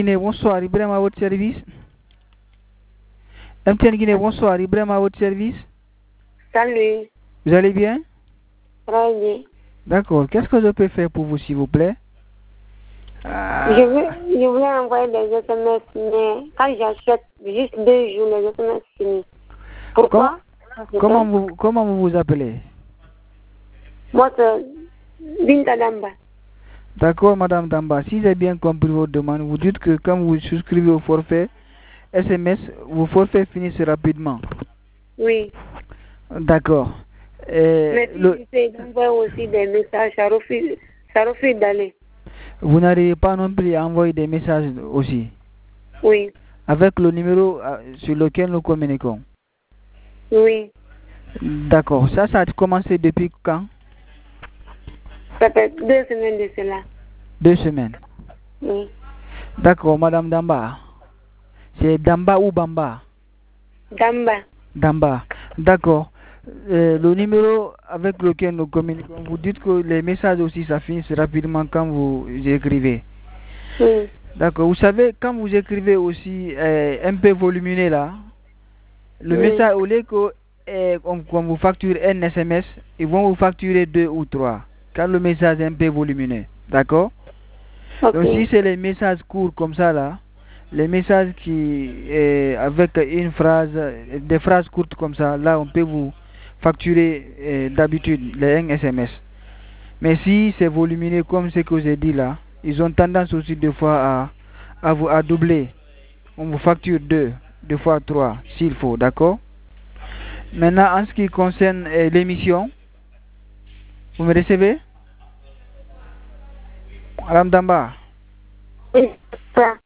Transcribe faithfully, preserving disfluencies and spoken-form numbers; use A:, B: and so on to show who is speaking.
A: Guinée, bonsoir, Ibrahim à votre service. M T N Guinée, bonsoir, Ibrahim à votre service.
B: Salut.
A: Vous allez bien?
B: Très bien.
A: D'accord, qu'est-ce que je peux faire pour vous, s'il vous plaît?
B: Ah. Je, veux, je voulais envoyer des S M S, mais quand j'achète juste deux jours, les S M S finissent. Pourquoi?
A: Com comment, vous, comment vous vous appelez?
B: Moi, c'est Binta Damba.
A: D'accord, Madame Damba. Si j'ai bien compris votre demande, vous dites que quand vous souscrivez au forfait S M S, vos forfaits finissent rapidement.
B: Oui.
A: D'accord.
B: Mais si le... j'essaie d'envoyer aussi des messages, ça refuse, ça refuse d'aller.
A: Vous n'arrivez pas non plus à envoyer des messages aussi?
B: Oui.
A: Avec le numéro sur lequel nous communiquons?
B: Oui.
A: D'accord. Ça, ça a commencé depuis quand?
B: Ça fait deux semaines de cela.
A: Deux semaines?
B: Oui.
A: D'accord, Madame Damba. C'est Damba ou Bamba?
B: Damba.
A: Damba. D'accord. Euh, le numéro avec lequel nous communiquons, vous dites que les messages aussi, ça finit rapidement quand vous écrivez.
B: Oui.
A: D'accord. Vous savez, quand vous écrivez aussi euh, un peu volumineux là, le
B: oui.
A: message, au lieu qu'on euh, vous facture un S M S, ils vont vous facturer deux ou trois, quand le message est un peu volumineux. D'accord?
B: Okay.
A: Donc si c'est les messages courts comme ça là, les messages qui, euh, avec une phrase, des phrases courtes comme ça, là on peut vous facturer euh, d'habitude les un S M S. Mais si c'est volumineux comme ce que j'ai dit là, ils ont tendance aussi des fois à, à vous à doubler. On vous facture deux, deux fois trois, s'il faut, d'accord? Maintenant, en ce qui concerne euh, l'émission, vous me recevez? Madame Damba?
B: Oui, ça.